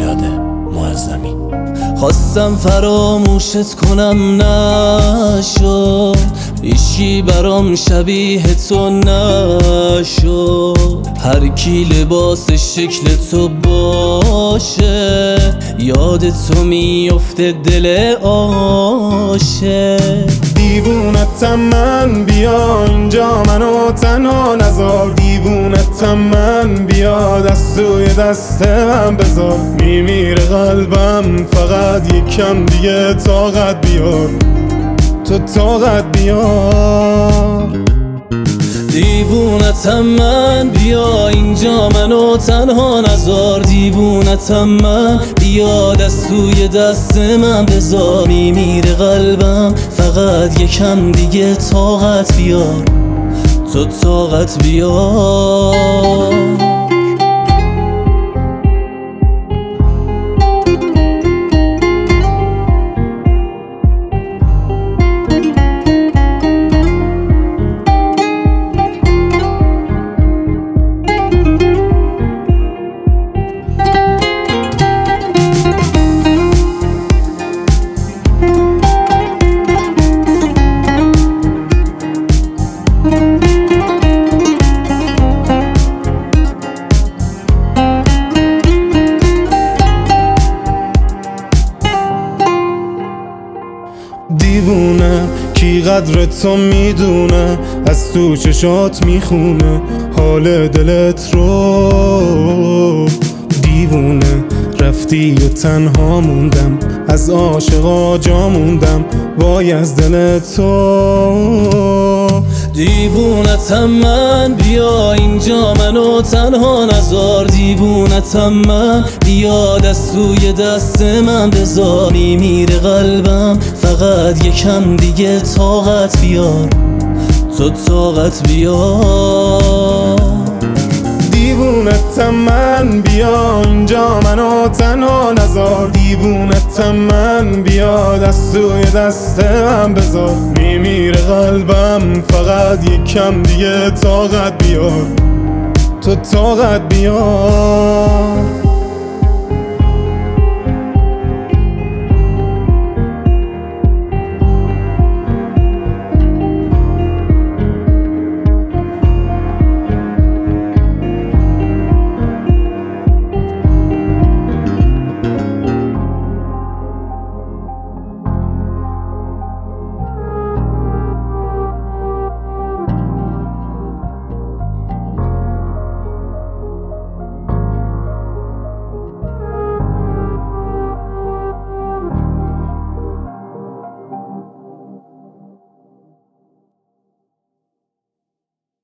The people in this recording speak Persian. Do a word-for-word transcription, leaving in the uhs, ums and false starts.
میلاد معظمی. خواستم فراموشت کنم نشد، هیچکی برام شبیه تو نشد. هر کی لباس شکل تو باشه یاد تو میفته دل عاشق. دیوونتم من، بیا اینجا منو تنها نذار. دیوونتم من، بیا دستوی دست من بذار. میمیره قلبم، فقط یکم دیگه طاقت بیار. تو طاقت بیار. دیوونتم من، بیا اینجا منو تنها نذار. دیوونتم من، بیا دستوی دست من بذار. میمیره قلبم، فقط یکم دیگه طاقت بیار. تو طاقت بیار. دیوونه کی قدر تو میدونه، از تو چشات میخونه حال دلت رو. دیوونه رفتی و تنها موندم، از عاشقا جا موندم، وای از دل تو. دیوونتم من، بیا اینجا منو تنها نذار. دیوونتم من، بیا دستوی دست من بذار. میمیره قلبم، فقط یکم دیگه طاقت بیار. تو طاقت بیار. دیوونتم من، بیا اینجا منو تنها نذار. دیوونتم من، بیا دستوی دست من بذار. میمیره قلبم، فقط یکم دیگه طاقت بیار. تو طاقت بیار.